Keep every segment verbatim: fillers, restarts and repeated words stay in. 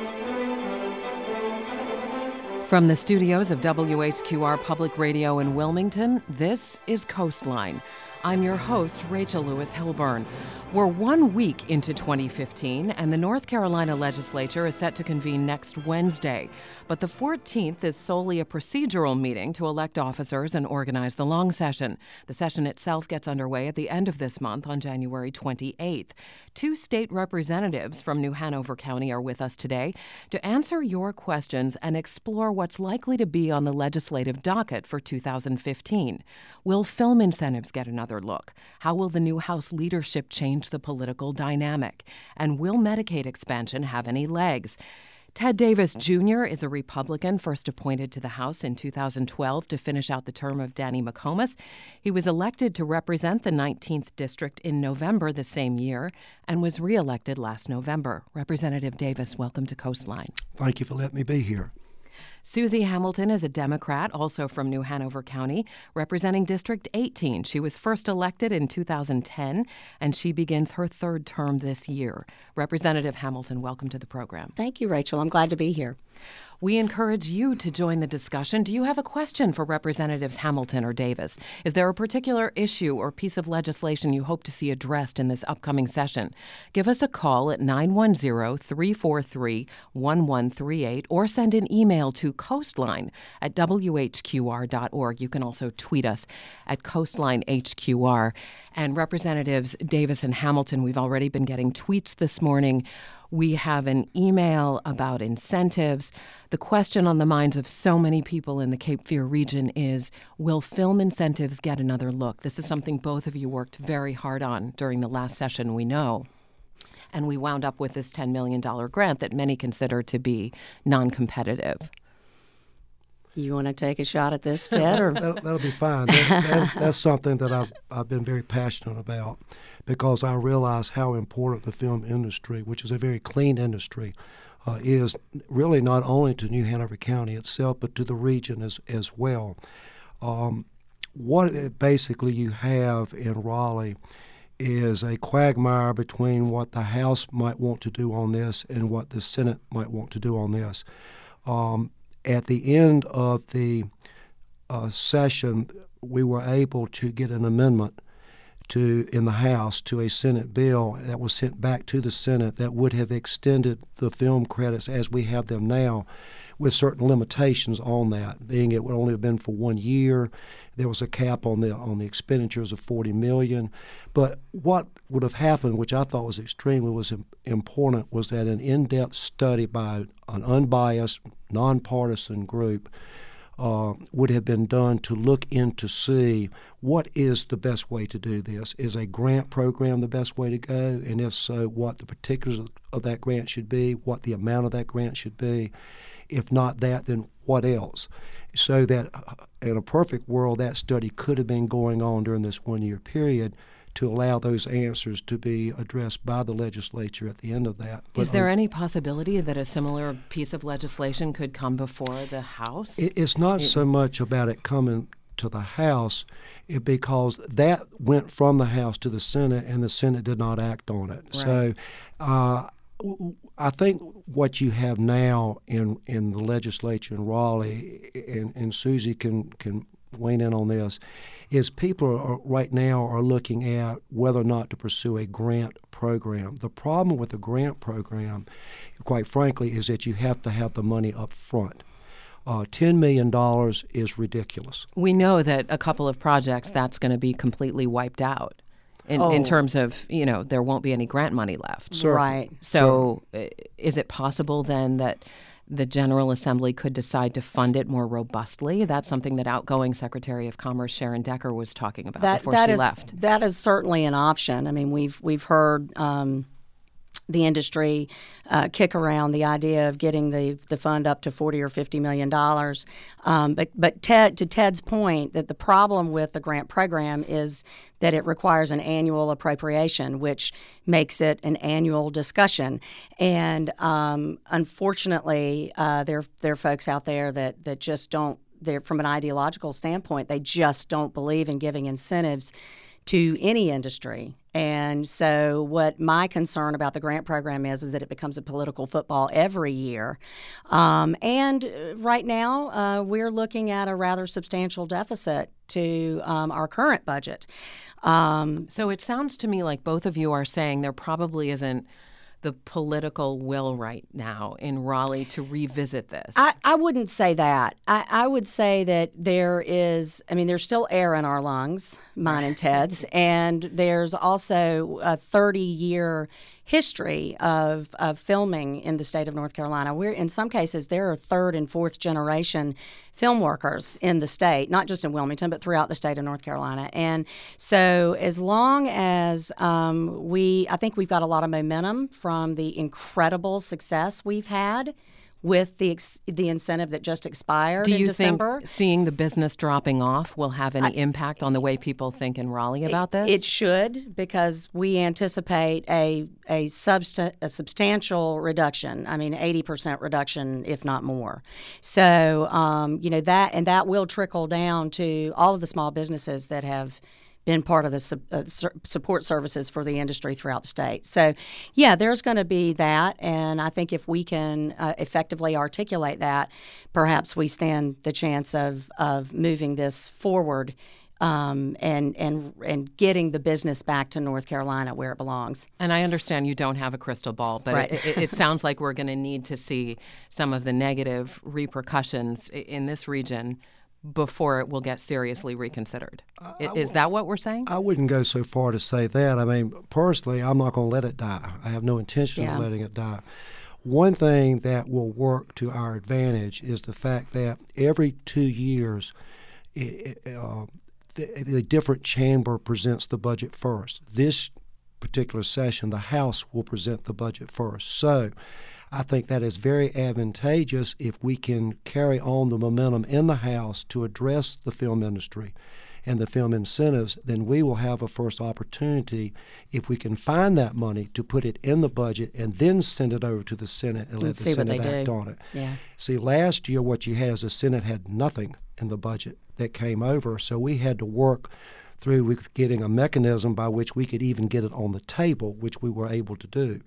From the studios of W H Q R Public Radio in Wilmington, this is Coastline. I'm your host, Rachel Lewis Hilburn. We're one week into twenty fifteen, and the North Carolina legislature is set to convene next Wednesday. But the fourteenth is solely a procedural meeting to elect officers and organize the long session. The session itself gets underway at the end of this month on January twenty-eighth. Two state representatives from New Hanover County are with us today to answer your questions and explore what's likely to be on the legislative docket for two thousand fifteen. Will film incentives get another look? How will the new House leadership change the political dynamic? And will Medicaid expansion have any legs? Ted Davis Junior is a Republican first appointed to the House in two thousand twelve to finish out the term of Danny McComas. He was elected to represent the nineteenth District in November the same year and was reelected last November. Representative Davis, welcome to Coastline. Thank you for letting me be here. Susie Hamilton is a Democrat, also from New Hanover County, representing District eighteen. She was first elected in two thousand ten, and she begins her third term this year. Representative Hamilton, welcome to the program. Thank you, Rachel. I'm glad to be here. We encourage you to join the discussion. Do you have a question for Representatives Hamilton or Davis? Is there a particular issue or piece of legislation you hope to see addressed in this upcoming session? Give us a call at nine one zero, three four three, one one three eight or send an email to coastline at w h q r dot org. You can also tweet us at coastline H Q R. And Representatives Davis and Hamilton, we've already been getting tweets this morning. We have an email about incentives. The question on the minds of so many people in the Cape Fear region is, will film incentives get another look? This is something both of you worked very hard on during the last session, we know. And we wound up with this ten million dollars grant that many consider to be non-competitive. You want to take a shot at this, Ted? Or? that'll, that'll be fine. That, that, that's something that I've, I've been very passionate about because I realize how important the film industry, which is a very clean industry, uh, is really not only to New Hanover County itself, but to the region as, as well. Um, what basically you have in Raleigh is a quagmire between what the House might want to do on this and what the Senate might want to do on this. Um, At the end of the uh, session, we were able to get an amendment to in the House to a Senate bill that was sent back to the Senate that would have extended the film credits as we have them now, with certain limitations on that, being it would only have been for one year. There was a cap on the on the expenditures of forty million dollars. But what would have happened, which I thought was extremely was important, was that an in-depth study by an unbiased, nonpartisan group uh, would have been done to look in to see what is the best way to do this. Is a grant program the best way to go? And if so, what the particulars of that grant should be, what the amount of that grant should be. If not that, then what else? So that in a perfect world, that study could have been going on during this one-year period to allow those answers to be addressed by the legislature at the end of that. But is there um, any possibility that a similar piece of legislation could come before the House? It, it's not it, so much about it coming to the House it, because that went from the House to the Senate, and the Senate did not act on it. Right. So uh, I think what you have now in, in the legislature in Raleigh, and, and Susie can, can weigh in on this, is people are, right now are looking at whether or not to pursue a grant program. The problem with the grant program, quite frankly, is that you have to have the money up front. Uh, ten million dollars is ridiculous. We know that a couple of projects, that's going to be completely wiped out. In, oh. in terms of, you know, there won't be any grant money left. Certainly. Right. So Certainly. Is it possible then that the General Assembly could decide to fund it more robustly? That's something that outgoing Secretary of Commerce Sharon Decker was talking about that, before that she is, left. That is certainly an option. I mean, we've we've heard um, the industry uh, kick around the idea of getting the, the fund up to forty or fifty million dollars. Um, but but Ted, to Ted's point, that the problem with the grant program is that it requires an annual appropriation, which makes it an annual discussion. And um, unfortunately, uh, there there are folks out there that that just don't. They're from an ideological standpoint, they just don't believe in giving incentives to any industry And so what my concern about the grant program is, is that it becomes a political football every year. Um, and right now, uh, we're looking at a rather substantial deficit to um, our current budget. Um, so it sounds to me like both of you are saying there probably isn't the political will right now in Raleigh to revisit this. I, I wouldn't say that. I, I would say that there is, I mean, there's still air in our lungs, mine and Ted's, and there's also a thirty-year history of, of filming in the state of North Carolina. We're, in some cases, there are third and fourth generation film workers in the state, not just in Wilmington, but throughout the state of North Carolina. And so as long as um, we, I think we've got a lot of momentum from the incredible success we've had with the ex- the incentive that just expired Do in you December. think seeing the business dropping off will have any I, impact on the way people think in Raleigh about this? It should, because we anticipate a a, subst- a substantial reduction. I mean, eighty percent reduction, if not more. So, um, you know, that and that will trickle down to all of the small businesses that have been part of the su- uh, su- support services for the industry throughout the state. So, yeah, there's going to be that, and I think if we can uh, effectively articulate that, perhaps we stand the chance of of moving this forward um, and and and getting the business back to North Carolina where it belongs. And I understand you don't have a crystal ball, but right. it, it, it sounds like we're going to need to see some of the negative repercussions in this region before it will get seriously reconsidered. I, Is that what we're saying? I wouldn't go so far to say that. I mean, personally, I'm not going to let it die. I have no intention yeah. of letting it die. One thing that will work to our advantage is the fact that every two years, it, uh, the, the different chamber presents the budget first. This particular session, the House will present the budget first. So I think that is very advantageous if we can carry on the momentum in the House to address the film industry and the film incentives. Then we will have a first opportunity, if we can find that money, to put it in the budget and then send it over to the Senate and let Let's the see what Senate they act do. on it. Yeah. See, last year what you had is the Senate had nothing in the budget that came over, so we had to work through with getting a mechanism by which we could even get it on the table, which we were able to do.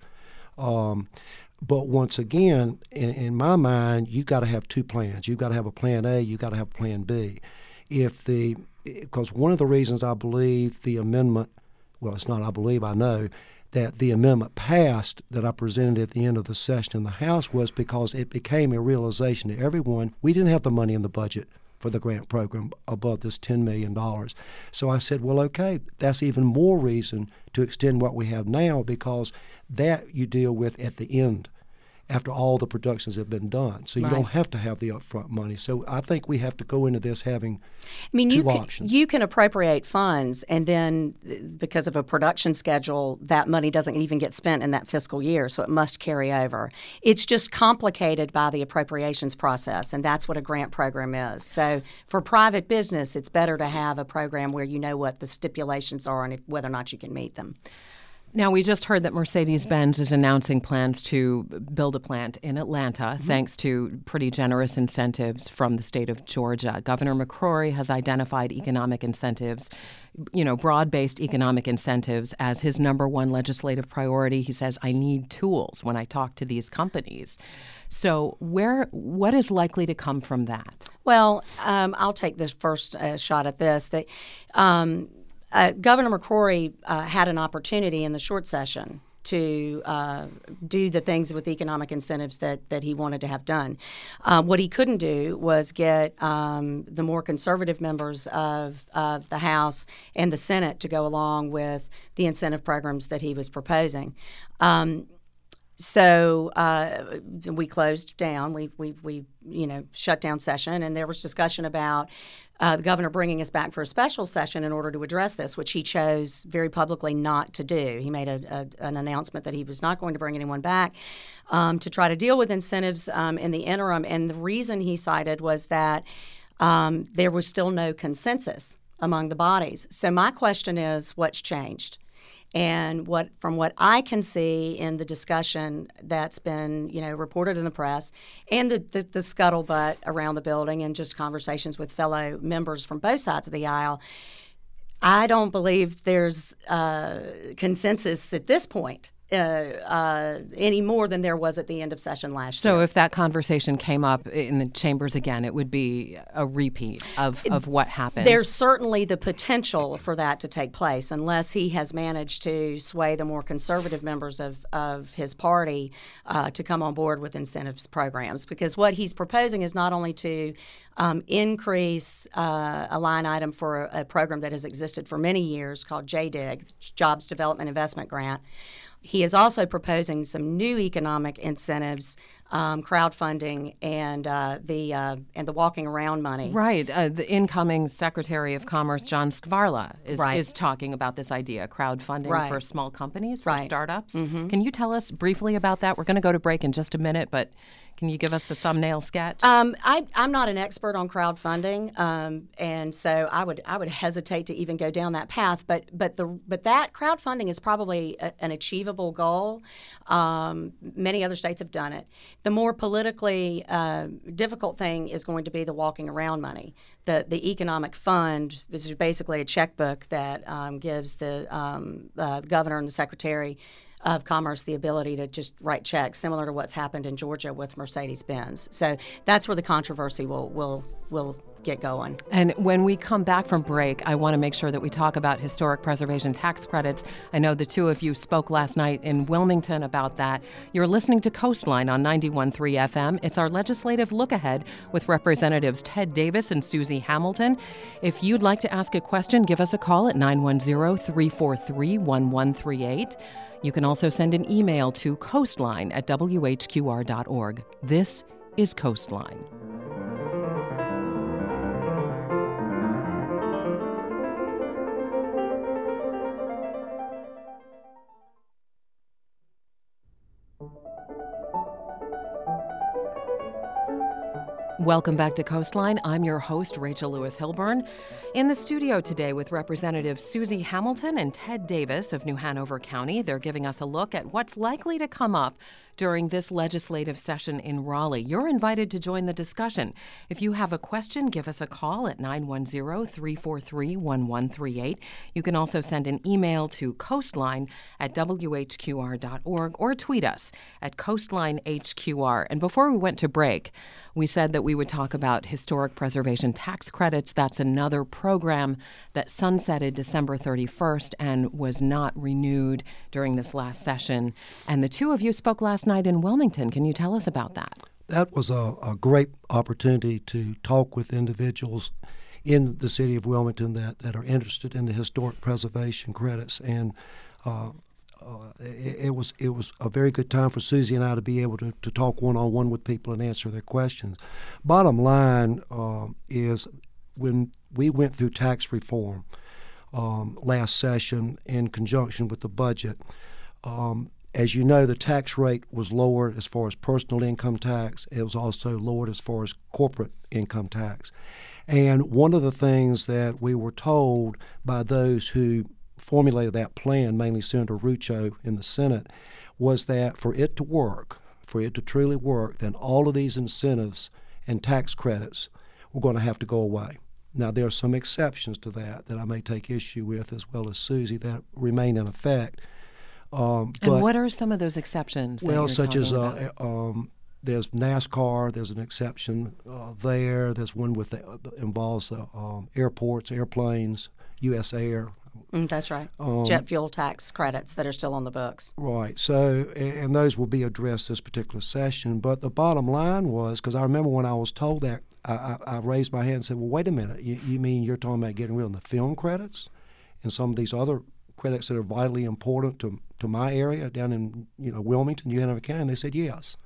Um, But once again, in, in my mind, you've got to have two plans. You've got to have a plan A, you've got to have a plan B. If the, because one of the reasons I believe the amendment, well, it's not I believe, I know, that the amendment passed that I presented at the end of the session in the House was because it became a realization to everyone, we didn't have the money in the budget for the grant program above this ten million dollars. So I said, well, okay, that's even more reason to extend what we have now, because that you deal with at the end after all the productions have been done. So you right. don't have to have the upfront money. So I think we have to go into this having I mean, two you can, options. You can appropriate funds, and then because of a production schedule, that money doesn't even get spent in that fiscal year, so it must carry over. It's just complicated by the appropriations process, and that's what a grant program is. So for private business, it's better to have a program where you know what the stipulations are and if, whether or not you can meet them. Now, we just heard that Mercedes-Benz is announcing plans to build a plant in Atlanta, mm-hmm. thanks to pretty generous incentives from the state of Georgia. Governor McCrory has identified economic incentives, you know, broad-based economic incentives as his number one legislative priority. He says, I need tools when I talk to these companies. So where, what is likely to come from that? Well, um, I'll take this first uh, shot at this. That, um, Uh, Governor McCrory uh, had an opportunity in the short session to uh, do the things with economic incentives that, that he wanted to have done. Uh, what he couldn't do was get um, the more conservative members of, of the House and the Senate to go along with the incentive programs that he was proposing. Um, So uh, we closed down. We we we you know shut down session, and there was discussion about uh, the governor bringing us back for a special session in order to address this, which he chose very publicly not to do. He made a, a, an announcement that he was not going to bring anyone back um, to try to deal with incentives um, in the interim. And the reason he cited was that um, there was still no consensus among the bodies. So my question is, what's changed? And what, from what I can see in the discussion that's been, you know, reported in the press, and the, the, the scuttlebutt around the building, and just conversations with fellow members from both sides of the aisle, I don't believe there's uh, consensus at this point. Uh, uh, any more than there was at the end of session last so year. So if that conversation came up in the chambers again, it would be a repeat of, of what happened. There's certainly the potential for that to take place unless he has managed to sway the more conservative members of, of his party uh, to come on board with incentives programs. Because what he's proposing is not only to um, increase uh, a line item for a, a program that has existed for many years called J D I G, Jobs Development Investment Grant. He is also proposing some new economic incentives, um, crowdfunding, and uh, the uh, and the walking around money. Right. Uh, the incoming Secretary of Commerce, John Skvarla, is right. is talking about this idea, crowdfunding right. for small companies, for right. startups. Mm-hmm. Can you tell us briefly about that? We're going to go to break in just a minute, but can you give us the thumbnail sketch? Um, I, I'm not an expert on crowdfunding, um, and so I would I would hesitate to even go down that path. But but the but that crowdfunding is probably a, an achievable goal. Um, many other states have done it. The more politically uh, difficult thing is going to be the walking around money. The the economic fund is basically a checkbook that um, gives the um, uh, governor and the secretary of Commerce the ability to just write checks, similar to what's happened in Georgia with Mercedes-Benz. So that's where the controversy will will will get going. And when we come back from break, I want to make sure that we talk about historic preservation tax credits. I know the two of you spoke last night in Wilmington about that. You're listening to Coastline on ninety-one point three F M. It's our legislative look ahead with Representatives Ted Davis and Susie Hamilton. If you'd like to ask a question, give us a call at nine one zero, three four three, one one three eight. You can also send an email to coastline at w h q r dot org. This is Coastline. Welcome back to Coastline. I'm your host, Rachel Lewis Hilburn. In the studio today with Representatives Susie Hamilton and Ted Davis of New Hanover County. They're giving us a look at what's likely to come up during this legislative session in Raleigh. You're invited to join the discussion. If you have a question, give us a call at nine one zero, three four three, one one three eight. You can also send an email to coastline at w h q r dot org or tweet us at coastline h q r. And before we went to break, we said that we would talk about historic preservation tax credits. That's another program that sunsetted December thirty-first and was not renewed during this last session. And the two of you spoke last night in Wilmington. Can you tell us about that? That was a, a great opportunity to talk with individuals in the city of Wilmington that, that are interested in the historic preservation credits. And uh, uh, it, it was it was a very good time for Susie and I to be able to, to talk one-on-one with people and answer their questions. Bottom line uh, is when we went through tax reform um, last session in conjunction with the budget, um, as you know, the tax rate was lowered as far as personal income tax. It was also lowered as far as corporate income tax. And one of the things that we were told by those who formulated that plan, mainly Senator Rucho in the Senate, was that for it to work, for it to truly work, then all of these incentives and tax credits were going to have to go away. Now, there are some exceptions to that that I may take issue with, as well as Susie, that remain in effect. Um, and but, what are some of those exceptions that well, you're such as talking uh, um, there's NASCAR, there's an exception uh, there. There's one with the, uh, involves uh, um, airports, airplanes, U S Air. Mm, that's right. Um, Jet fuel tax credits that are still on the books. Right. So, and, and those will be addressed this particular session. But the bottom line was, because I remember when I was told that, I, I, I raised my hand and said, well, wait a minute. You, you mean you're talking about getting rid of the film credits and some of these other credits that are vitally important to to my area down in, you know, Wilmington, New Hanover County? And they said yes.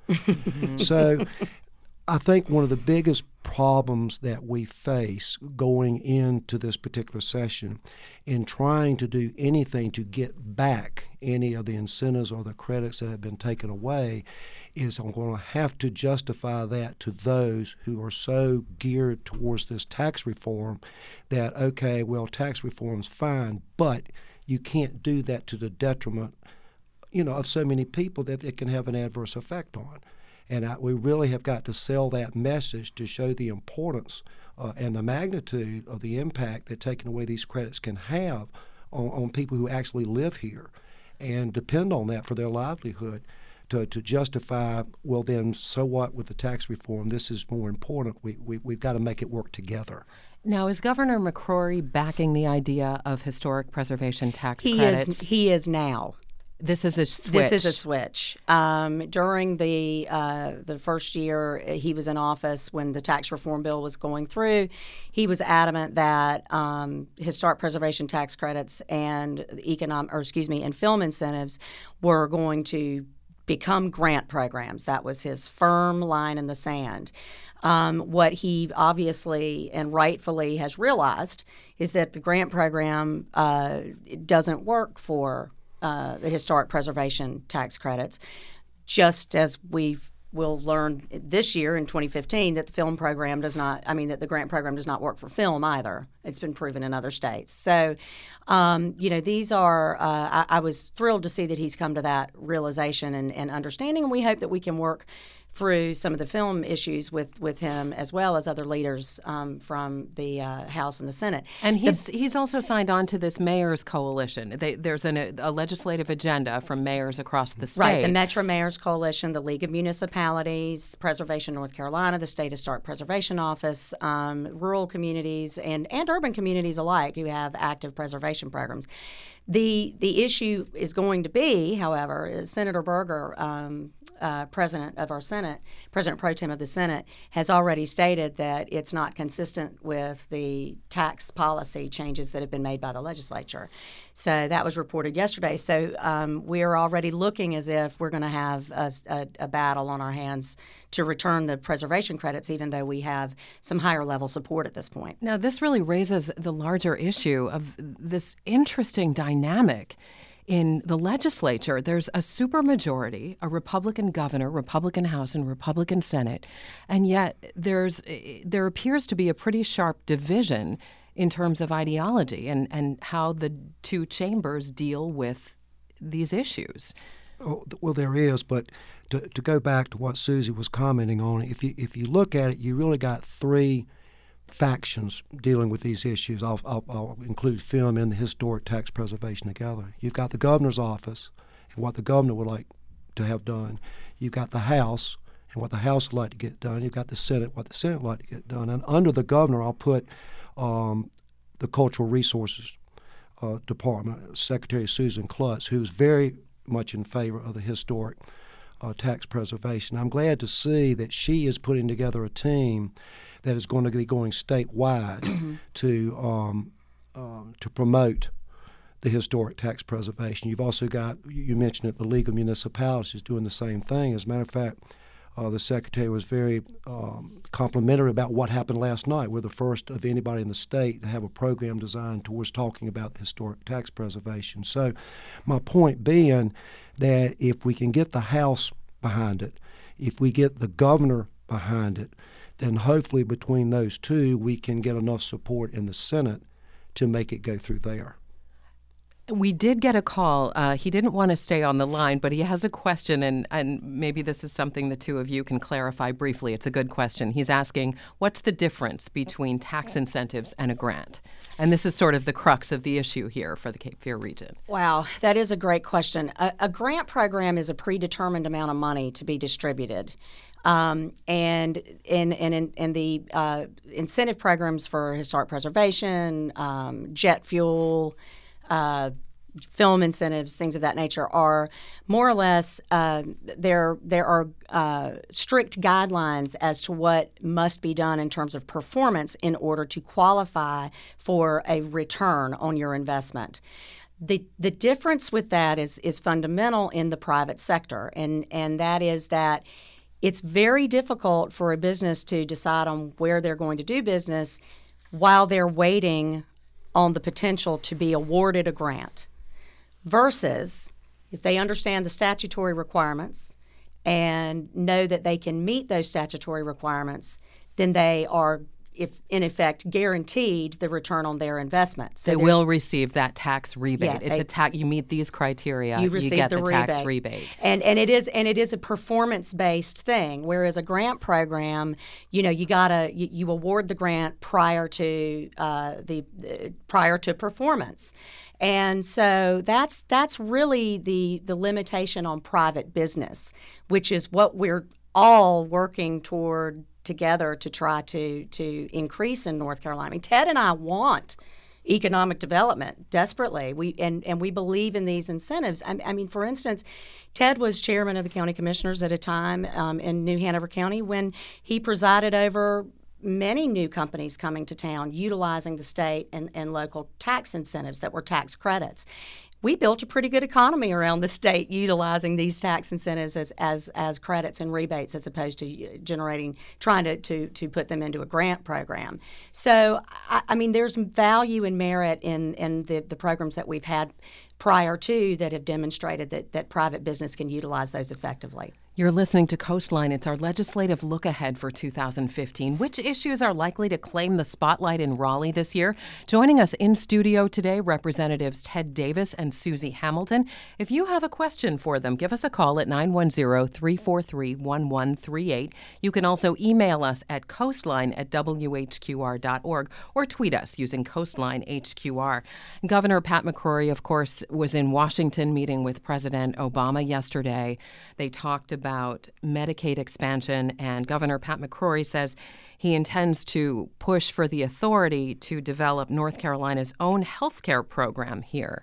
So I think one of the biggest problems that we face going into this particular session in trying to do anything to get back any of the incentives or the credits that have been taken away is I'm going to have to justify that to those who are so geared towards this tax reform that, okay, well, tax reform's fine, but you can't do that to the detriment, you know, of so many people that it can have an adverse effect on. And I, we really have got to sell that message to show the importance uh, and the magnitude of the impact that taking away these credits can have on, on people who actually live here and depend on that for their livelihood, to, to justify, well, then, so what with the tax reform? This is more important. We, we, we've got to make it work together. Now, is Governor McCrory backing the idea of historic preservation tax he credits? Is, he is now. This is a switch. This is a switch. Um, during the uh, the first year he was in office, when the tax reform bill was going through, he was adamant that um, historic preservation tax credits and economic, or excuse me, and film incentives were going to become grant programs. That was his firm line in the sand. Um, what he obviously and rightfully has realized is that the grant program uh, doesn't work for Uh, the historic preservation tax credits, just as we will learn this year in twenty fifteen that the film program does not, I mean, that the grant program does not work for film either. It's been proven in other states. So, um, you know, these are, uh, I, I was thrilled to see that he's come to that realization and, and understanding, and we hope that we can work through some of the film issues with, with him, as well as other leaders um, from the uh, House and the Senate. And he's the, he's also signed on to this Mayors Coalition. They, there's an, a legislative agenda from mayors across the state. Right, the Metro Mayors Coalition, the League of Municipalities, Preservation North Carolina, the State Historic Preservation Office, um, rural communities, and, and urban communities alike who have active preservation programs. The the issue is going to be, however, is Senator Berger, um, uh, President of our Senate, President Pro Tem of the Senate, has already stated that it's not consistent with the tax policy changes that have been made by the legislature. So that was reported yesterday. So um, we're already looking as if we're going to have a, a, a battle on our hands to return the preservation credits, even though we have some higher level support at this point. Now, this really raises the larger issue of this interesting dynamic in the legislature. There's a supermajority, a Republican governor, Republican House, and Republican Senate, and yet there's there appears to be a pretty sharp division in terms of ideology and, and how the two chambers deal with these issues. Oh, well, there is, but to, to go back to what Susie was commenting on, if you if you look at it, you really got three factions dealing with these issues. I'll, I'll, I'll include film and the historic tax preservation together. You've got the governor's office and what the governor would like to have done. You've got the House and what the House would like to get done. You've got the Senate, what the Senate would like to get done. And under the governor, I'll put um, the Cultural Resources uh, Department, Secretary Susan Klutz, who's very much in favor of the historic uh, tax preservation. I'm glad to see that she is putting together a team that is going to be going statewide mm-hmm. to um, uh, to promote the historic tax preservation. You've also got, you mentioned it, the League of Municipalities is doing the same thing. As a matter of fact, uh, the Secretary was very um, complimentary about what happened last night. We're the first of anybody in the state to have a program designed towards talking about historic tax preservation. So my point being that if we can get the House behind it, if we get the governor behind it, then hopefully between those two we can get enough support in the Senate to make it go through there. We did get a call. Uh, he didn't want to stay on the line, but he has a question, and, and maybe this is something the two of you can clarify briefly. It's a good question. He's asking, what's the difference between tax incentives and a grant? And this is sort of the crux of the issue here for the Cape Fear region. Wow, that is a great question. A, a grant program is a predetermined amount of money to be distributed. Um, and in, in, in, in the uh, incentive programs for historic preservation, um, jet fuel, Uh, film incentives, things of that nature, are more or less uh, there. There are uh, strict guidelines as to what must be done in terms of performance in order to qualify for a return on your investment. The the difference with that is is fundamental in the private sector, and and that is that it's very difficult for a business to decide on where they're going to do business while they're waiting on the potential to be awarded a grant, versus if they understand the statutory requirements and know that they can meet those statutory requirements, then they are if in effect guaranteed the return on their investment. So they will receive that tax rebate. Yeah, it's they, a tax. You meet these criteria, you, receive you get the, the rebate. tax rebate. And and it is and it is a performance based thing. Whereas a grant program, you know, you gotta you, you award the grant prior to uh, the uh, prior to performance. And so that's that's really the the limitation on private business, which is what we're all working toward together to try to to increase in North Carolina. I mean, Ted and I want economic development desperately. We and, and we believe in these incentives. I, I mean, for instance, Ted was chairman of the county commissioners at a time um, in New Hanover County when he presided over many new companies coming to town utilizing the state and, and local tax incentives that were tax credits. We built a pretty good economy around the state utilizing these tax incentives as as, as credits and rebates as opposed to generating, trying to, to, to put them into a grant program. So, I, I mean, there's value and merit in, in the, the programs that we've had prior to that have demonstrated that, that private business can utilize those effectively. You're listening to Coastline. It's our legislative look ahead for two thousand fifteen. Which issues are likely to claim the spotlight in Raleigh this year? Joining us in studio today, Representatives Ted Davis and Susie Hamilton. If you have a question for them, give us a call at nine one zero, three four three, one one three eight. You can also email us at coastline at w h q r dot org or tweet us using Coastline H Q R. Governor Pat McCrory, of course, was in Washington meeting with President Obama yesterday. They talked about about Medicaid expansion, and Governor Pat McCrory says he intends to push for the authority to develop North Carolina's own health care program here,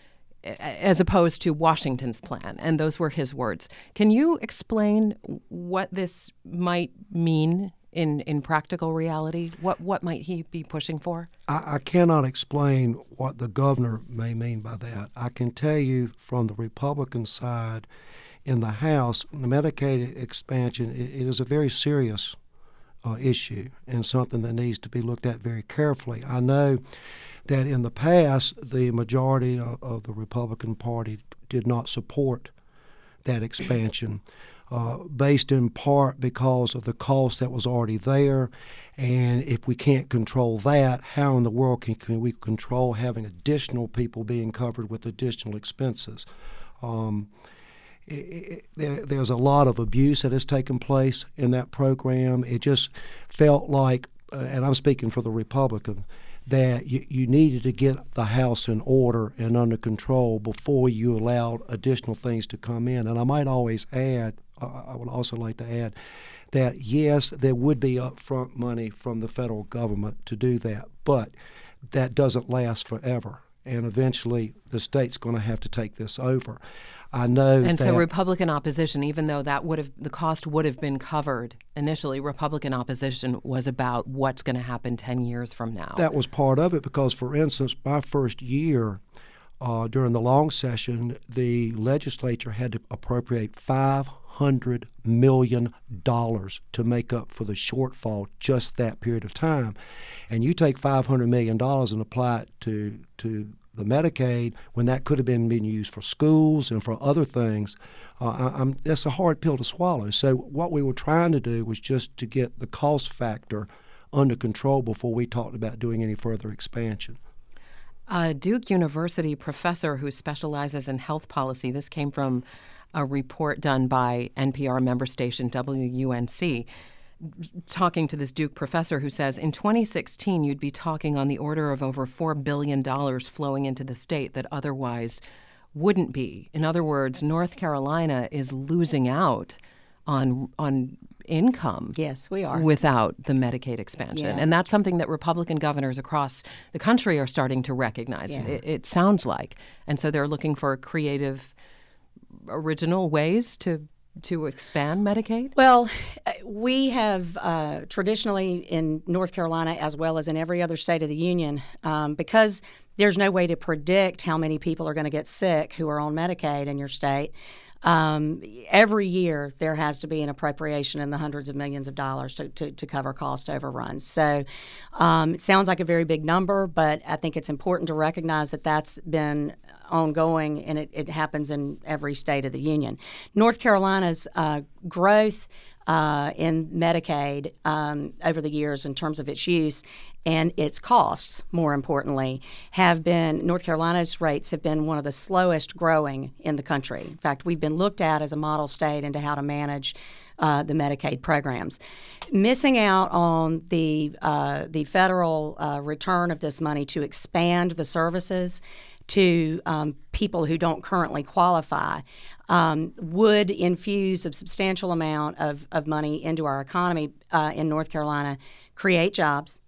as opposed to Washington's plan. And those were his words. Can you explain what this might mean in, in practical reality? What what might he be pushing for? I, I cannot explain what the governor may mean by that. I can tell you from the Republican side, in the House, the Medicaid expansion, it, it is a very serious uh, issue and something that needs to be looked at very carefully. I know that in the past, the majority of, of the Republican Party did not support that expansion, uh, based in part because of the cost that was already there. And if we can't control that, how in the world can, can we control having additional people being covered with additional expenses? Um, It, it, there, there's a lot of abuse that has taken place in that program. It just felt like, uh, and I'm speaking for the Republican, that you, you needed to get the House in order and under control before you allowed additional things to come in. And I might always add, uh, I would also like to add, that yes, there would be upfront money from the federal government to do that, but that doesn't last forever. And eventually the state's going to have to take this over. I know and that, so Republican opposition, even though that would have the cost would have been covered initially, Republican opposition was about what's going to happen ten years from now. That was part of it because, for instance, my first year uh, during the long session, the legislature had to appropriate five hundred million dollars to make up for the shortfall just that period of time. And you take five hundred million dollars and apply it to to the Medicaid, when that could have been being used for schools and for other things, uh, I, I'm, that's a hard pill to swallow. So what we were trying to do was just to get the cost factor under control before we talked about doing any further expansion. A Duke University professor who specializes in health policy, this came from a report done by N P R member station W U N C, talking to this Duke professor who says in twenty sixteen you'd be talking on the order of over four billion dollars flowing into the state that otherwise wouldn't be. In other words, North Carolina is losing out on on income. Yes, we are. Without the Medicaid expansion. Yeah. And that's something that Republican governors across the country are starting to recognize, Yeah. it, it sounds like. And so they're looking for creative, original ways to to expand Medicaid? Well, we have uh, traditionally in North Carolina, as well as in every other state of the union, um, because there's no way to predict how many people are going to get sick who are on Medicaid in your state. Um, every year there has to be an appropriation in the hundreds of millions of dollars to, to, to cover cost overruns. So um, it sounds like a very big number, but I think it's important to recognize that that's been ongoing, and it, it happens in every state of the union. North Carolina's uh, growth uh, in Medicaid um, over the years in terms of its use and its costs, more importantly, have been, North Carolina's rates have been one of the slowest growing in the country. In fact, we've been looked at as a model state into how to manage uh, the Medicaid programs. Missing out on the, uh, the federal uh, return of this money to expand the services to um, people who don't currently qualify um, would infuse a substantial amount of, of money into our economy uh, in North Carolina, create jobs,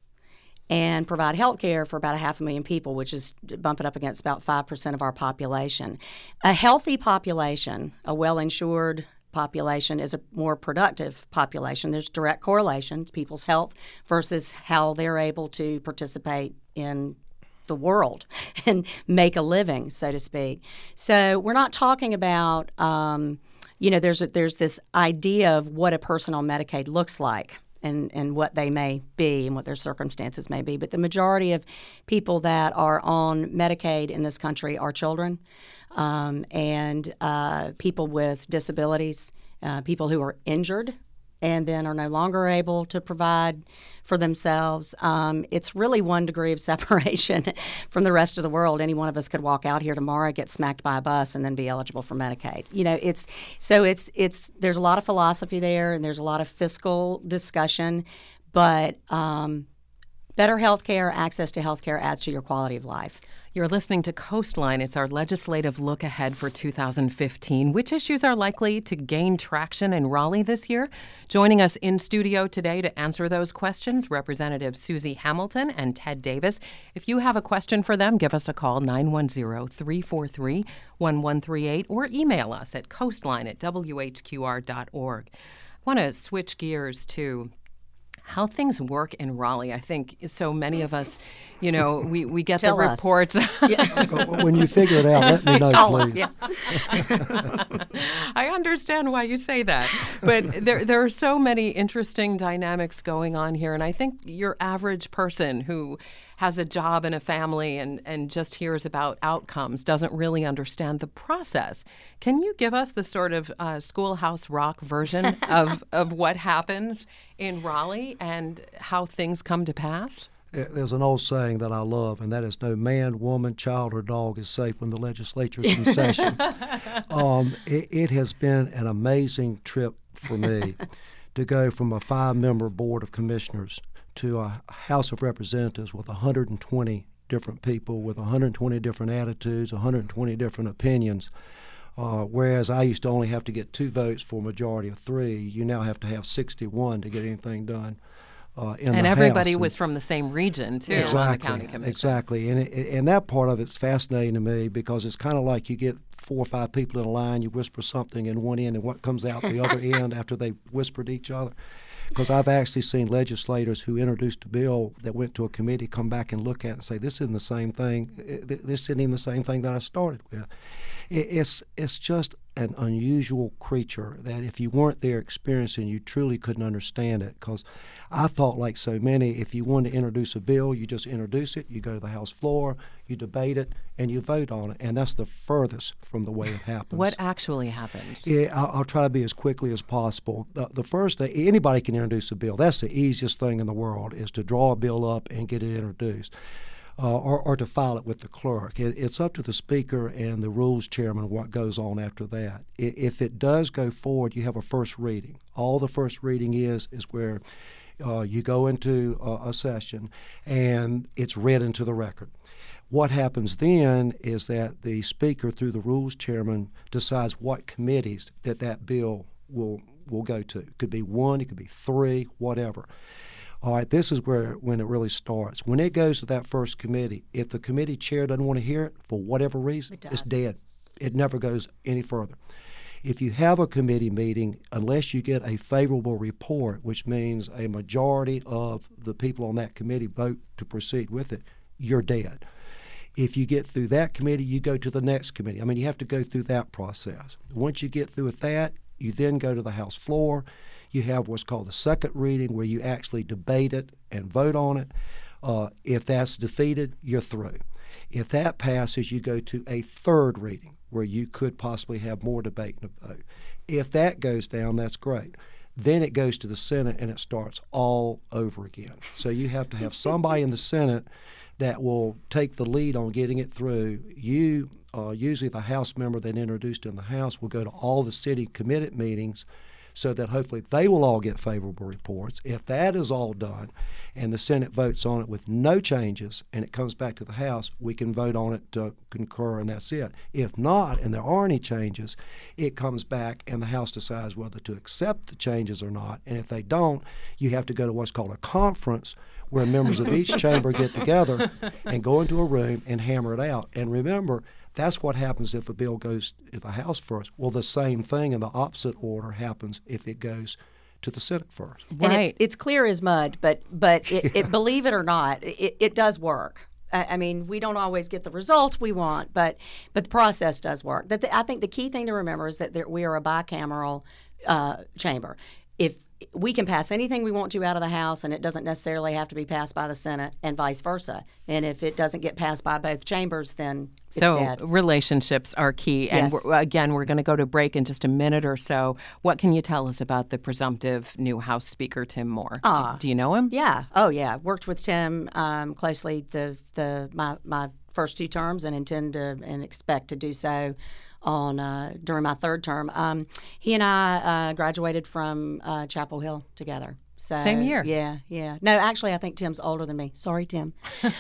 and provide health care for about a half a million people, which is bumping up against about five percent of our population. A healthy population, a well-insured population, is a more productive population. There's direct correlation to people's health versus how they're able to participate in the world and make a living, so to speak. So we're not talking about, um, you know, there's a, there's this idea of what a person on Medicaid looks like and, and what they may be and what their circumstances may be. But the majority of people that are on Medicaid in this country are children um, and uh, people with disabilities, uh, people who are injured and then are no longer able to provide for themselves. Um, it's really one degree of separation from the rest of the world. Any one of us could walk out here tomorrow, get smacked by a bus, and then be eligible for Medicaid. You know, it's so it's it's there's a lot of philosophy there, and there's a lot of fiscal discussion, but um, better health care, access to health care adds to your quality of life. You're listening to Coastline. It's our legislative look ahead for two thousand fifteen. Which issues are likely to gain traction in Raleigh this year? Joining us in studio today to answer those questions, Representatives Susie Hamilton and Ted Davis. If you have a question for them, give us a call, nine one zero, three four three, one one three eight, or email us at coastline at w h q r dot org. I want to switch gears to how things work in Raleigh. I think so many of us, you know, we, we get Tell the us. reports. When you figure it out, let me know, Call us, please. yeah. I understand why you say that. But there there are so many interesting dynamics going on here. And I think your average person who has a job and a family and, and just hears about outcomes doesn't really understand the process. Can you give us the sort of uh, Schoolhouse Rock version of, of what happens in Raleigh and how things come to pass? There's an old saying that I love, and that is no man, woman, child, or dog is safe when the legislature is in session. Um, it, it has been an amazing trip for me to go from a five-member board of commissioners to a House of Representatives with one hundred twenty different people, with one hundred twenty different attitudes, one hundred twenty different opinions. Uh, whereas I used to only have to get two votes for a majority of three, you now have to have sixty-one to get anything done. Uh, in and the everybody House. was from the same region, too, exactly, on the county commission. Exactly. And, it, and that part of it's fascinating to me because it's kind of like you get four or five people in a line, you whisper something in one end, and what comes out the other end after they whispered each other. Because I've actually seen legislators who introduced a bill that went to a committee come back and look at it and say, this isn't the same thing. This isn't even the same thing that I started with. It's, it's just an unusual creature that if you weren't there experiencing, you truly couldn't understand it. Because I thought, like so many, if you wanted to introduce a bill, you just introduce it, you go to the House floor, you debate it, and you vote on it. And that's the furthest from the way it happens. What actually happens? Yeah, I'll, I'll try to be as quickly as possible. The, the first thing, anybody can introduce a bill. That's the easiest thing in the world, is to draw a bill up and get it introduced. Uh, or, or to file it with the clerk. It, it's up to the Speaker and the Rules Chairman what goes on after that. I, if it does go forward, you have a first reading. All the first reading is is where uh, you go into uh, a session and it's read into the record. What happens then is that the Speaker, through the Rules Chairman, decides what committees that that bill will will go to. It could be one, it could be three, whatever. All right, this is where when it really starts. When it goes to that first committee, if the committee chair doesn't want to hear it for whatever reason, it it's dead. It never goes any further. If you have a committee meeting, unless you get a favorable report, which means a majority of the people on that committee vote to proceed with it, you're dead. If you get through that committee, you go to the next committee. I mean, you have to go through that process. Once you get through with that, you then go to the House floor. You have what's called the second reading, where you actually debate it and vote on it. Uh, if that's defeated, you're through. If that passes, you go to a third reading, where you could possibly have more debate and a vote. If that goes down, that's great. Then it goes to the Senate, and it starts all over again. So you have to have somebody in the Senate that will take the lead on getting it through. You, uh, usually the House member that introduced in the House, will go to all the city committee meetings so that hopefully they will all get favorable reports. If that is all done and the Senate votes on it with no changes and it comes back to the House, we can vote on it to concur, and that's it. If not, and there are any changes, it comes back and the House decides whether to accept the changes or not. And if they don't, you have to go to what's called a conference, where members of each chamber get together and go into a room and hammer it out. And remember, that's what happens if a bill goes to the House first. Well, the same thing in the opposite order happens if it goes to the Senate first. And it's, it's clear as mud, but but it, it, believe it or not, it, it does work. I, I mean, we don't always get the results we want, but but the process does work. That the, I think the key thing to remember is that there, we are a bicameral uh, chamber. If we can pass anything we want to out of the House, and it doesn't necessarily have to be passed by the Senate, and vice versa. And if it doesn't get passed by both chambers, then it's so dead. Relationships are key. And Yes. we're, again, we're going to go to break in just a minute or so. What can you tell us about the presumptive new House Speaker, Tim Moore? Ah. do, do you know him? Yeah. Oh, yeah. Worked with Tim um, closely the the my my first two terms, and intend to and expect to do so on uh, during my third term. Um, he and I uh, graduated from uh, Chapel Hill together. So, Same year. Yeah, yeah. No, actually, I think Tim's older than me. Sorry, Tim.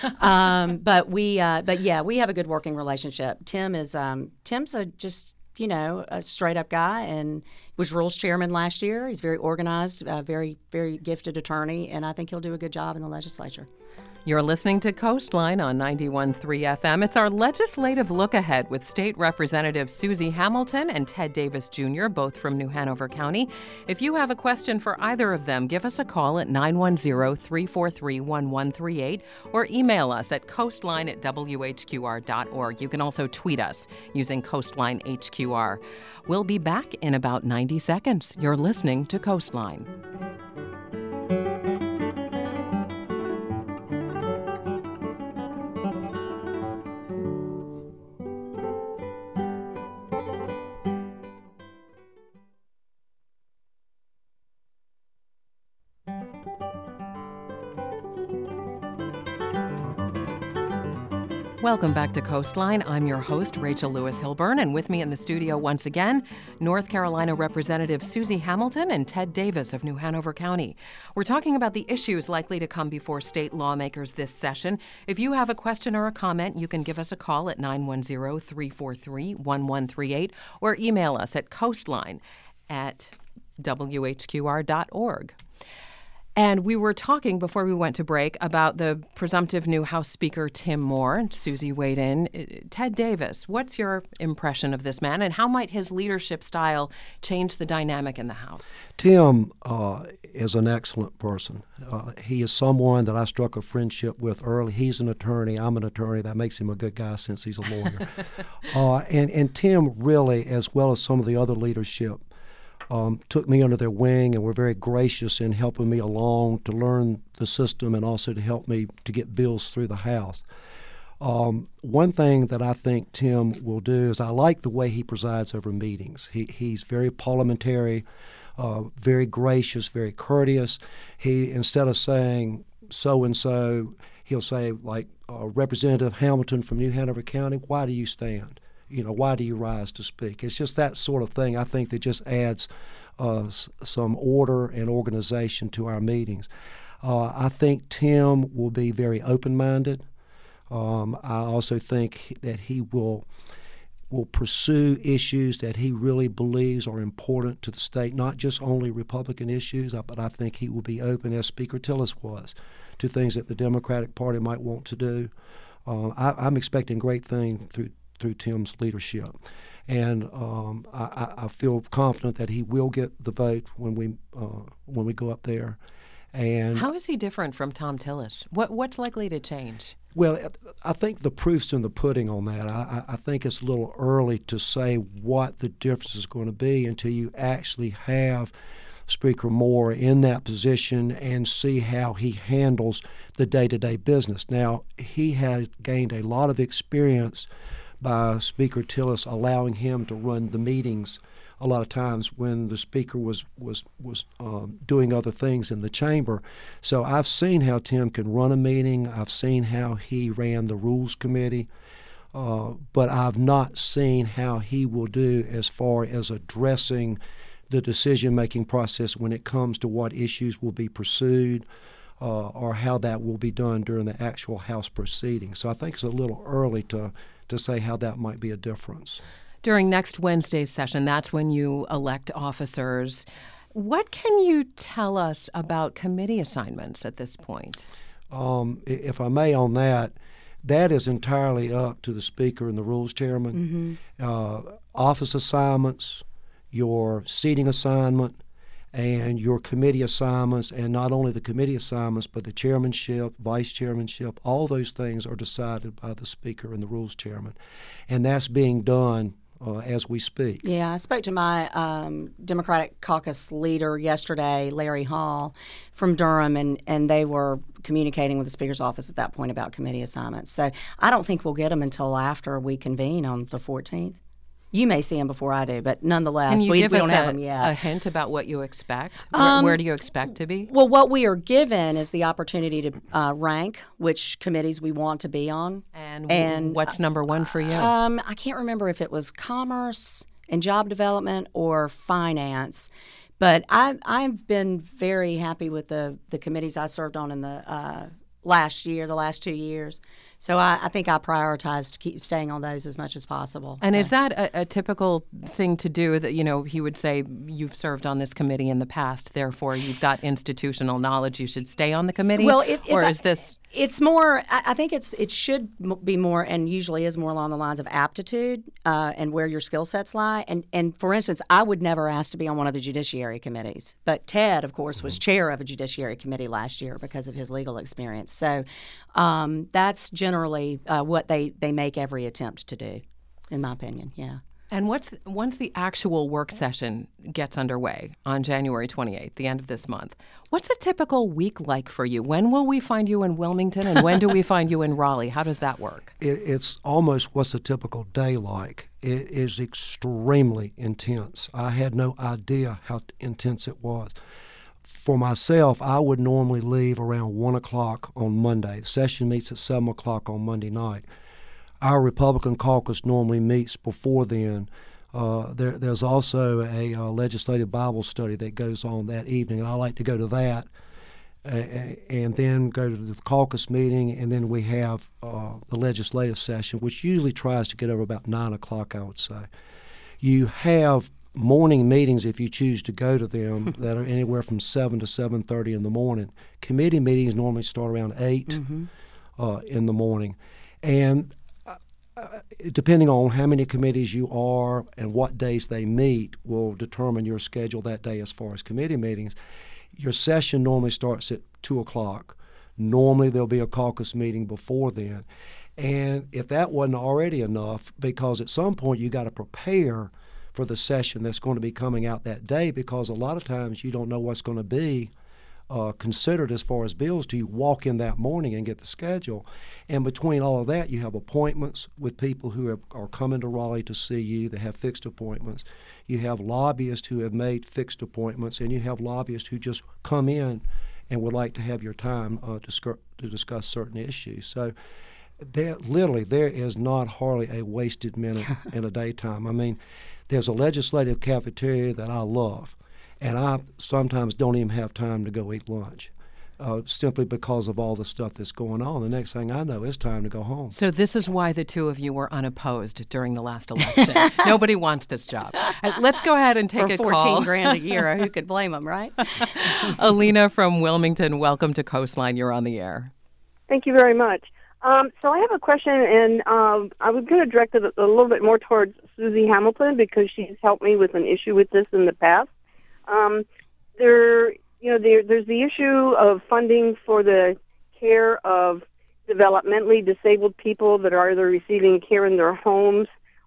um, but we, uh, but yeah, we have a good working relationship. Tim is um, Tim's a just you know a straight up guy, and was Rules Chairman last year. He's very organized, uh, very very gifted attorney, and I think he'll do a good job in the legislature. You're listening to Coastline on ninety-one point three F M. It's our legislative look ahead with State Representatives Susie Hamilton and Ted Davis Junior, both from New Hanover County. If you have a question for either of them, give us a call at nine one zero, three four three, one one three eight or email us at coastline at w h q r dot org. You can also tweet us using Coastline H Q R. We'll be back in about ninety seconds. You're listening to Coastline. Welcome back to Coastline. I'm your host, Rachel Lewis Hilburn, and with me in the studio once again, North Carolina Representative Susie Hamilton and Ted Davis of New Hanover County. We're talking about the issues likely to come before state lawmakers this session. If you have a question or a comment, you can give us a call at nine one zero, three four three, one one three eight or email us at coastline at w h q r dot org. And we were talking before we went to break about the presumptive new House Speaker, Tim Moore, and Susie weighed in. Ted Davis, what's your impression of this man, and how might his leadership style change the dynamic in the House? Tim uh, is an excellent person. Uh, he is someone that I struck a friendship with early. He's an attorney. I'm an attorney. That makes him a good guy since he's a lawyer. uh, and, and Tim really, as well as some of the other leadership, Um, took me under their wing and were very gracious in helping me along to learn the system and also to help me to get bills through the House. Um, one thing that I think Tim will do is I like the way he presides over meetings. He, he's very parliamentary, uh, very gracious, very courteous. He, instead of saying so-and-so, he'll say, like, uh, Representative Hamilton from New Hanover County, why do you stand? You know, why do you rise to speak? It's just that sort of thing, I think, that just adds uh, s- some order and organization to our meetings. Uh, I think Tim will be very open-minded. Um, I also think that he will will pursue issues that he really believes are important to the state, not just only Republican issues, but I think he will be open, as Speaker Tillis was, to things that the Democratic Party might want to do. Uh, I, I'm expecting great things through through Tim's leadership. And um, I, I feel confident that he will get the vote when we uh, when we go up there. And how is he different from Thom Tillis? What What's likely to change? Well, I think the proof's in the pudding on that. I, I think it's a little early to say what the difference is going to be until you actually have Speaker Moore in that position and see how he handles the day-to-day business. Now, he had gained a lot of experience by Speaker Tillis allowing him to run the meetings a lot of times when the speaker was was was um, doing other things in the chamber. So I've seen how Tim can run a meeting. I've seen how he ran the Rules Committee. Uh, but I've not seen how he will do as far as addressing the decision-making process when it comes to what issues will be pursued uh, or how that will be done during the actual House proceedings. So I think it's a little early to, to say how that might be a difference. During next Wednesday's session, that's when you elect officers. What can you tell us about committee assignments at this point? Um, if I may on that, that is entirely up to the Speaker and the Rules Chairman. Mm-hmm. Uh, office assignments, your seating assignment, and your committee assignments, and not only the committee assignments, but the chairmanship, vice chairmanship, all those things are decided by the Speaker and the Rules Chairman. And that's being done uh, as we speak. Yeah, I spoke to my um, Democratic caucus leader yesterday, Larry Hall, from Durham, and, and they were communicating with the Speaker's office at that point about committee assignments. So I don't think we'll get them until after we convene on the fourteenth. You may see them before I do, but nonetheless, Can you we, give we us don't a, have them yet. a hint about what you expect? Where, Um, where do you expect to be? Well, what we are given is the opportunity to uh, rank which committees we want to be on. And, and what's number one for you? Um, I can't remember if it was commerce and job development or finance. But I, I've been very happy with the, the committees I served on in the uh, last year, the last two years. So I, I think I prioritized to keep staying on those as much as possible. And so. is that a, a typical thing to do that, you know, he would say, you've served on this committee in the past, therefore you've got institutional knowledge, you should stay on the committee? Well, if, if or I, is this... It's more, I, I think it's it should be more, and usually is more along the lines of aptitude uh, and where your skill sets lie. And, and for instance, I would never ask to be on one of the judiciary committees. But Ted, of course, was chair of a judiciary committee last year because of his legal experience. So um, that's generally uh, what they, they make every attempt to do, in my opinion, yeah. And what's once the actual work session gets underway on January twenty-eighth, the end of this month, what's a typical week like for you? When will we find you in Wilmington, and when do we find you in Raleigh? How does that work? It, it's almost what's a typical day like. It is extremely intense. I had no idea how intense it was. For myself, I would normally leave around one o'clock on Monday. The session meets at seven o'clock on Monday night. Our Republican caucus normally meets before then. Uh, there, there's also a, uh legislative Bible study that goes on that evening, and I like to go to that, uh, and then go to the caucus meeting, and then we have uh, the legislative session, which usually tries to get over about nine o'clock, I would say. You have morning meetings, if you choose to go to them, that are anywhere from seven to seven thirty in the morning. Committee meetings normally start around eight mm-hmm. uh, in the morning, and Uh, depending on how many committees you are and what days they meet will determine your schedule that day as far as committee meetings. Your session normally starts at two o'clock. Normally there'll be a caucus meeting before then. And if that wasn't already enough, because at some point you got to prepare for the session that's going to be coming out that day, because a lot of times you don't know what's going to be Uh, considered as far as bills till you walk in that morning and get the schedule. And between all of that, you have appointments with people who have, are coming to Raleigh to see you. They have fixed appointments. You have lobbyists who have made fixed appointments, and you have lobbyists who just come in and would like to have your time uh, to, sc- to discuss certain issues. So there, literally, there is not hardly a wasted minute in a daytime. I mean, there's a legislative cafeteria that I love, and I sometimes don't even have time to go eat lunch, uh, simply because of all the stuff that's going on. The next thing I know, it's time to go home. So this is why the two of you were unopposed during the last election. Nobody wants this job. Uh, let's go ahead and take For a fourteen call. grand a year, who could blame them, right? Alina from Wilmington, welcome to Coastline. You're on the air. Thank you very much. Um, so I have a question, and um, I was going to direct it a little bit more towards Susie Hamilton because she's helped me with an issue with this in the past. Um, there, you know, there, there's the issue of funding for the care of developmentally disabled people that are either receiving care in their homes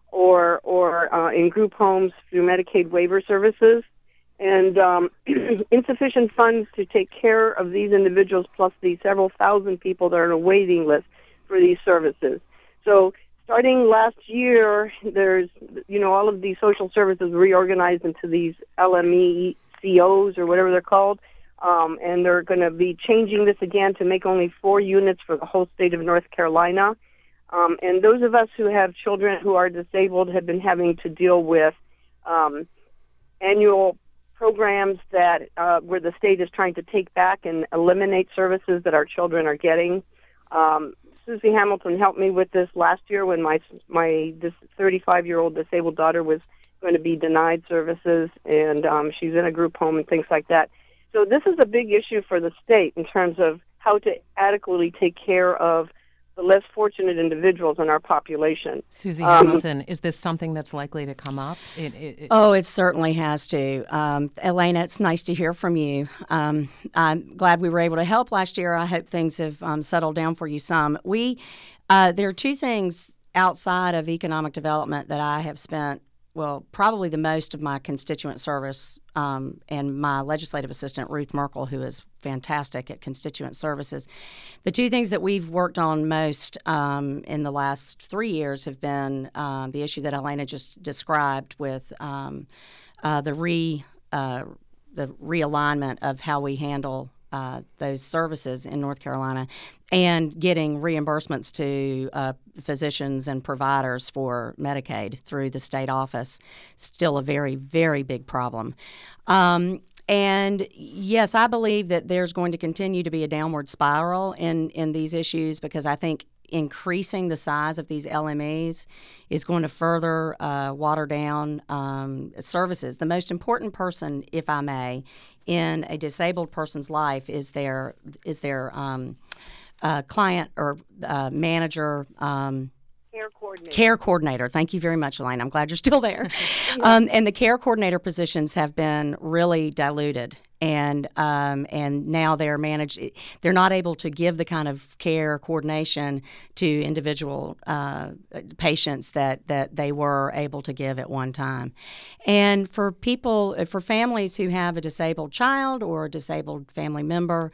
or or uh, in group homes through Medicaid waiver services, and um, insufficient funds to take care of these individuals, plus the several thousand people that are on a waiting list for these services. So starting last year, there's, you know, all of these social services reorganized into these L M E C Os or whatever they're called, um, and they're going to be changing this again to make only four units for the whole state of North Carolina. Um, and those of us who have children who are disabled have been having to deal with um, annual programs that uh, where the state is trying to take back and eliminate services that our children are getting. Um, Susie Hamilton helped me with this last year when my my this thirty-five-year-old disabled daughter was going to be denied services, and um, she's in a group home and things like that. So this is a big issue for the state in terms of how to adequately take care of the less fortunate individuals in our population. Susie Um, Hamilton, is this something that's likely to come up? It, it, it, Oh, it certainly has to. Um, Elena, it's nice to hear from you. Um, I'm glad we were able to help last year. I hope things have um, settled down for you some. We, uh, there are two things outside of economic development that I have spent, well, probably the most of my constituent service um, and my legislative assistant, Ruth Merkel, who is fantastic at constituent services. The two things that we've worked on most um, in the last three years have been um, the issue that Elena just described with um, uh, the re uh, the realignment of how we handle uh, those services in North Carolina, and getting reimbursements to uh, physicians and providers for Medicaid through the state office. Still a very, very big problem. Um, and yes, I believe that there's going to continue to be a downward spiral in, in these issues, because I think increasing the size of these L M Es is going to further uh, water down um, services. The most important person, if I may, in a disabled person's life is their is their um, uh, client or uh, manager. Um, Care coordinator. Care coordinator. Thank you very much, Elaine. I'm glad you're still there. um, and the care coordinator positions have been really diluted, and um, and now they're managed. They're not able to give the kind of care coordination to individual uh, patients that that they were able to give at one time. And for people, for families who have a disabled child or a disabled family member,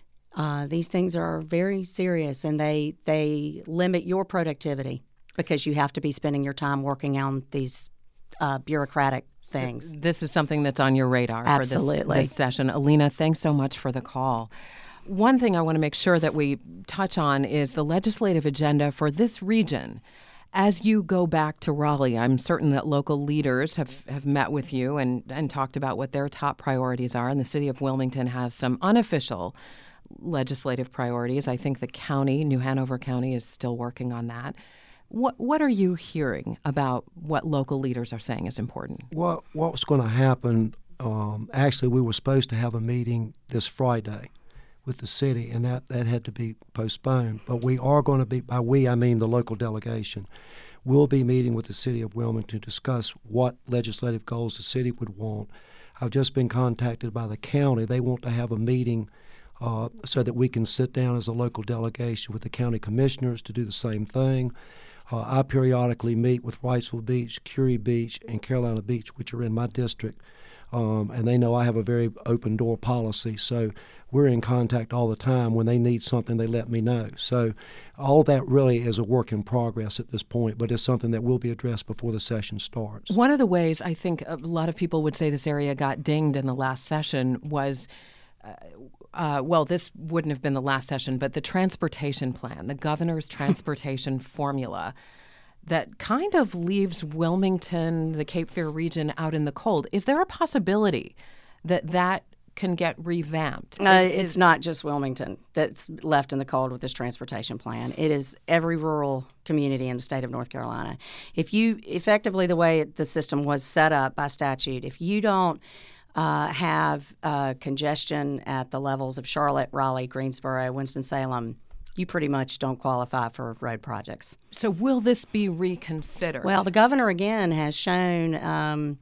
uh, these things are very serious, and they they limit your productivity, because you have to be spending your time working on these uh, bureaucratic things. So this is something that's on your radar Absolutely. for this, this session. Alina, thanks so much for the call. One thing I want to make sure that we touch on is the legislative agenda for this region. As you go back to Raleigh, I'm certain that local leaders have, have met with you and, and talked about what their top priorities are. And the city of Wilmington has some unofficial legislative priorities. I think the county, New Hanover County, is still working on that. What what are you hearing about what local leaders are saying is important? What what's going to happen? Um, actually, we were supposed to have a meeting this Friday with the city, and that, that had to be postponed. But we are going to be, by we I mean the local delegation, we'll be meeting with the city of Wilmington to discuss what legislative goals the city would want. I've just been contacted by the county. They want to have a meeting uh, so that we can sit down as a local delegation with the county commissioners to do the same thing. Uh, I periodically meet with Wrightsville Beach, Curie Beach, and Carolina Beach, which are in my district, um, and they know I have a very open door policy. So we're in contact all the time. When they need something, they let me know. So all that really is a work in progress at this point, but it's something that will be addressed before the session starts. One of the ways I think a lot of people would say this area got dinged in the last session was uh, Uh, well, this wouldn't have been the last session, but the transportation plan, the governor's transportation formula that kind of leaves Wilmington, the Cape Fear region, out in the cold. Is there a possibility that that can get revamped? Uh, is, it's is, not just Wilmington that's left in the cold with this transportation plan. It is every rural community in the state of North Carolina. If you, effectively the way the system was set up by statute, if you don't Uh, have uh, congestion at the levels of Charlotte, Raleigh, Greensboro, Winston-Salem, you pretty much don't qualify for road projects. So will this be reconsidered? Well, the governor, again, has shown um,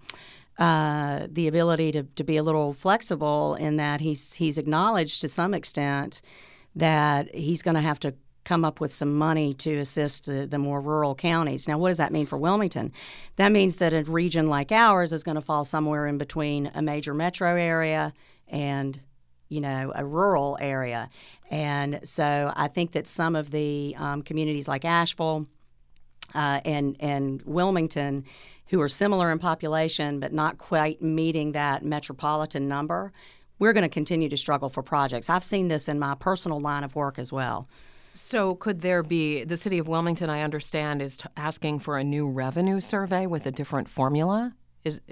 uh, the ability to, to be a little flexible in that he's, he's acknowledged to some extent that he's going to have to come up with some money to assist the, the more rural counties. Now, what does that mean for Wilmington? That means that a region like ours is going to fall somewhere in between a major metro area and, you know, a rural area. And so I think that some of the um, communities like Asheville, uh, and and Wilmington, who are similar in population but not quite meeting that metropolitan number, we're going to continue to struggle for projects. I've seen this in my personal line of work as well. So could there be, the city of Wilmington, I understand, is t- asking for a new revenue survey with a different formula? Is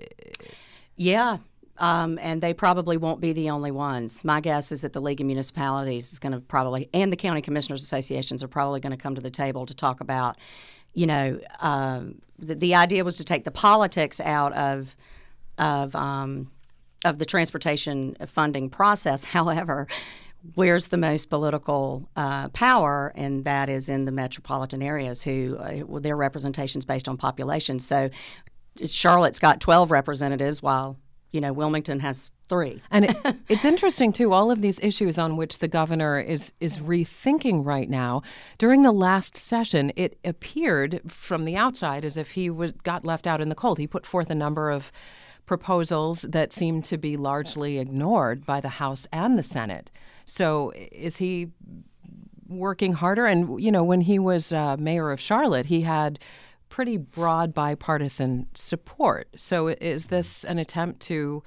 Yeah, um, and they probably won't be the only ones. My guess is that the League of Municipalities is going to probably, and the County Commissioners Associations are probably going to come to the table to talk about, you know, um, the, the idea was to take the politics out of of um, of the transportation funding process. However, where's the most political uh, power, and that is in the metropolitan areas, who uh, their representation's based on population. So Charlotte's got twelve representatives, while you know Wilmington has three. And it, it's interesting too. All of these issues on which the governor is is rethinking right now. During the last session, it appeared from the outside as if he was, got left out in the cold. He put forth a number of proposals that seemed to be largely ignored by the House and the Senate. So is he working harder? And you know, when he was uh, mayor of Charlotte, he had pretty broad bipartisan support. So is this an attempt to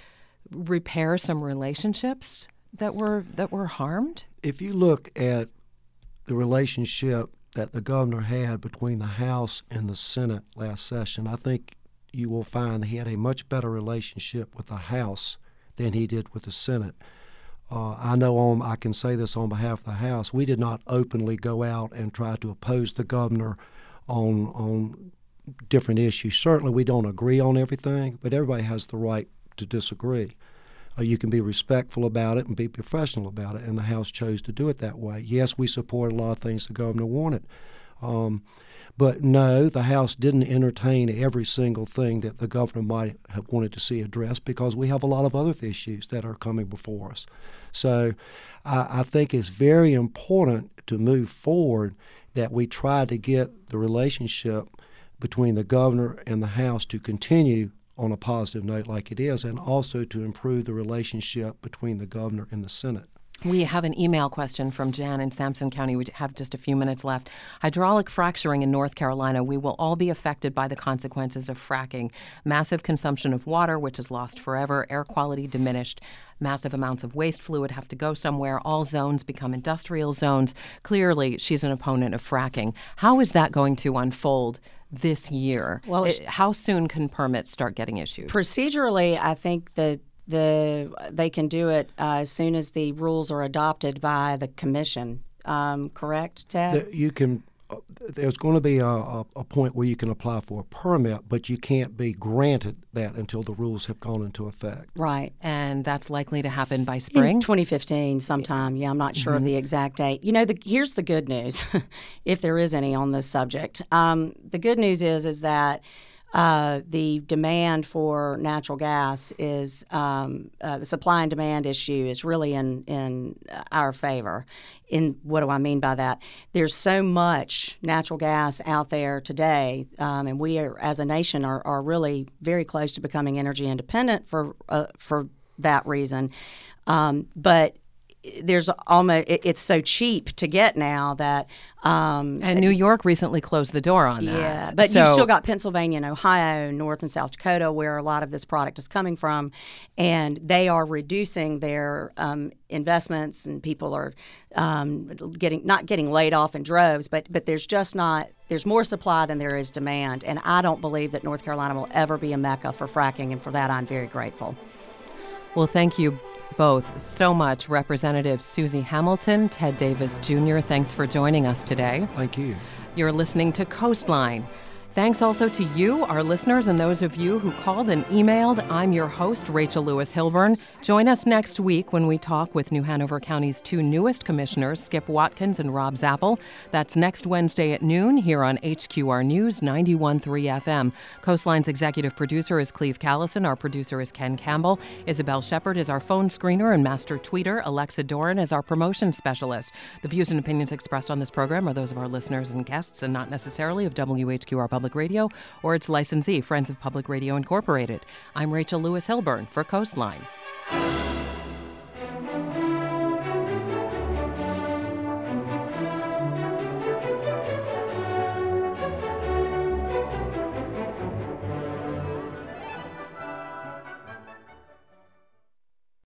repair some relationships that were that were harmed? If you look at the relationship that the governor had between the House and the Senate last session, I think you will find he had a much better relationship with the House than he did with the Senate. Uh, I know on, I can say this on behalf of the House, we did not openly go out and try to oppose the governor on on different issues. Certainly we don't agree on everything, but everybody has the right to disagree. Uh, you can be respectful about it and be professional about it, and the House chose to do it that way. Yes, we support a lot of things the governor wanted. Um, but no, the House didn't entertain every single thing that the governor might have wanted to see addressed, because we have a lot of other issues that are coming before us. So I, I think it's very important to move forward that we try to get the relationship between the governor and the House to continue on a positive note like it is, and also to improve the relationship between the governor and the Senate. We have an email question from Jan in Sampson County. We have just a few minutes left. Hydraulic fracturing in North Carolina. We will all be affected by the consequences of fracking. Massive consumption of water, which is lost forever. Air quality diminished. Massive amounts of waste fluid have to go somewhere. All zones become industrial zones. Clearly, she's an opponent of fracking. How is that going to unfold this year? Well, it, how soon can permits start getting issued? Procedurally, I think that the they can do it uh, as soon as the rules are adopted by the commission. Um, correct, Ted? The, you can. Uh, there's going to be a, a, a point where you can apply for a permit, but you can't be granted that until the rules have gone into effect. Right. And that's likely to happen by spring? In twenty fifteen sometime. Yeah, I'm not sure mm-hmm. of the exact date. You know, the, here's the good news, if there is any on this subject. Um, the good news is is that Uh, the demand for natural gas is um, uh, the supply and demand issue is really in in our favor. In what do I mean by that? There's so much natural gas out there today, um, and we are, as a nation are, are really very close to becoming energy independent for uh, for that reason. Um, but there's almost it's so cheap to get now that um, and New York recently closed the door on that. Yeah, but so, you've still got Pennsylvania and Ohio, North and South Dakota, where a lot of this product is coming from, and they are reducing their um, investments, and people are um, getting not getting laid off in droves, but but there's just not there's more supply than there is demand, and I don't believe that North Carolina will ever be a mecca for fracking, and for that I'm very grateful. Well, thank you both so much. Representatives Susie Hamilton, Ted Davis Junior, thanks for joining us today. Thank you. You're listening to Coastline. Thanks also to you, our listeners, and those of you who called and emailed. I'm your host, Rachel Lewis Hilburn. Join us next week when we talk with New Hanover County's two newest commissioners, Skip Watkins and Rob Zappel. That's next Wednesday at noon here on H Q R News ninety-one point three F M. Coastline's executive producer is Cleve Callison. Our producer is Ken Campbell. Isabel Shepard is our phone screener and master tweeter. Alexa Doran is our promotion specialist. The views and opinions expressed on this program are those of our listeners and guests and not necessarily of W H Q R Public Radio or its licensee, Friends of Public Radio Incorporated. I'm Rachel Lewis Hilburn for Coastline.